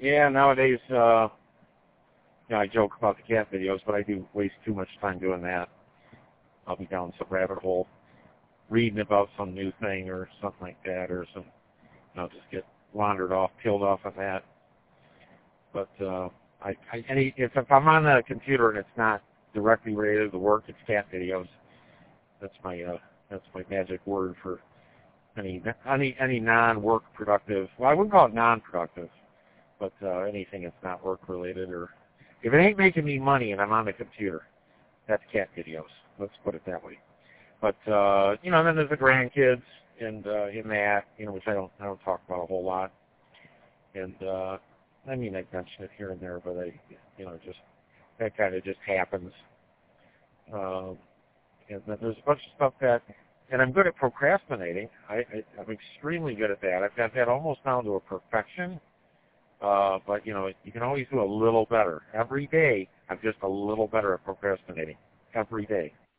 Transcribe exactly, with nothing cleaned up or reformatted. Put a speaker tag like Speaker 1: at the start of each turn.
Speaker 1: Yeah, nowadays, uh, you know, I joke about the cat videos, but I do waste too much time doing that. I'll be down some rabbit hole, reading about some new thing or something like that, or some, you know, just get wandered off, peeled off of that. But uh, I, I any if, if I'm on the computer and it's not directly related to work, it's cat videos. That's my uh, that's my magic word for any any any non-work productive. Well, I wouldn't call it non-productive, but uh, anything that's not work related, or if it ain't making me money and I'm on the computer, that's cat videos. Let's put it that way. But uh, you know, then there's the grandkids and uh, in that, you know, which I don't I don't talk about a whole lot. And uh, I mean, I mention it here and there, but I, you know, just that kind of just happens. Um, and then there's a bunch of stuff that, and I'm good at procrastinating. I, I, I'm extremely good at that. I've got that almost down to a perfection. Uh, but you know, you can always do a little better. Every day, I'm just a little better at procrastinating. Every day.